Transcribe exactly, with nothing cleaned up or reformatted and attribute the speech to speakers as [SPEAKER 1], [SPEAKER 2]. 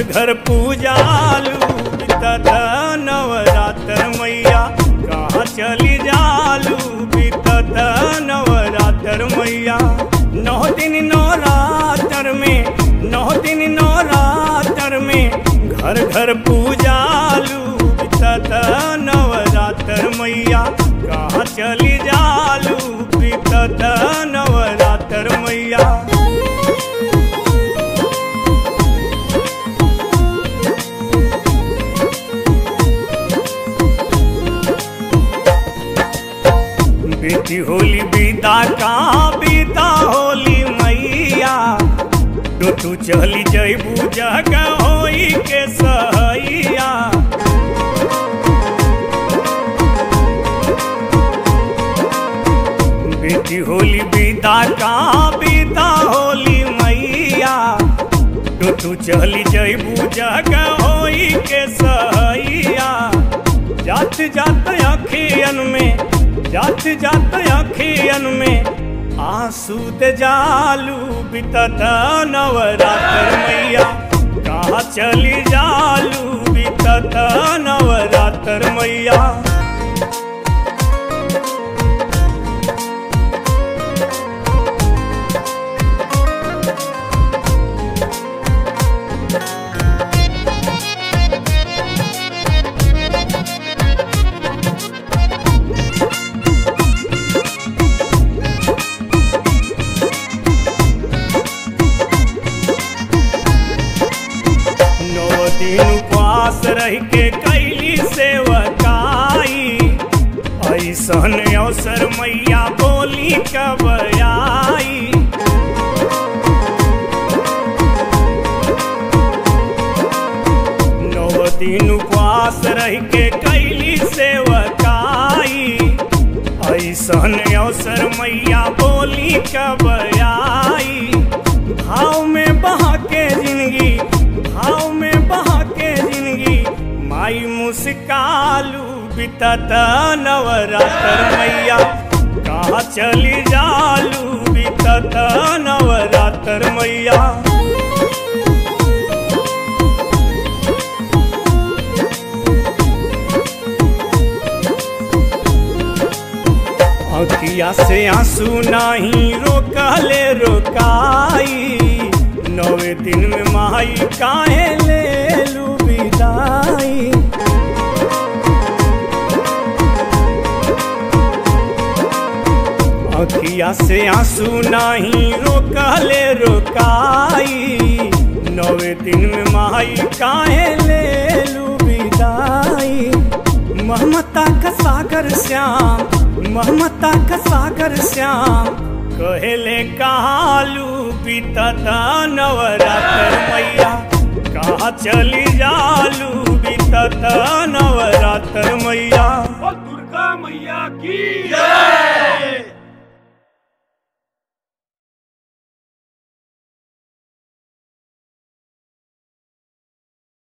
[SPEAKER 1] घर पूजालू बीतत नवरात्र मैया कहाँ चली जालू बीतत नवरात्र मैया। नौ दिन नवरात्र में नौ दिन नवरात्र में घर घर पूजालू बीतत नवरात्र मैया कहाँ चली जालू बीतत नवरात्र मैया। बीती होली बीता का बीता होली मैया तो तू चली जैबू जग होई के सहैया। बीती होली बीता का बीता होली मैया तो तू चली जैबू जग होई के सहैया। जात जात अखियन में जात जात अखियन में आंसू दे जालू बीतत नवरात्र मैया कहाँ चली जालू बीतत नवरात्र मैया। दिन उपवास रह के कैली सेवकाई ऐसन अवसर मैया बोली कब आई। नौ दिन उपवास रह के कैली सेवकाई ऐसन अवसर मैया बोली कब आई। भाव में बहा के जिंदगी भाव में बहा के जिंदगी माई मुस्कालू बीतत नवरात्र मैया कहाँ चली जालू बीतत नवरात्र मैया। अखिया से आंसू नहीं रोकले रोकाई नवे दिन में माई काहे ले लू विदाई। अखिया से आंसू नहीं रोकले रोकाई नवे दिन में माई काहे ले लू विदाई। ममता का सागर श्याम ममता का सागर श्याम कहले कहालू बीतत नवरात्र मैया कहाँ चली जालू बीतत नवरात्र मैया।
[SPEAKER 2] दुर्गा मैया की जय।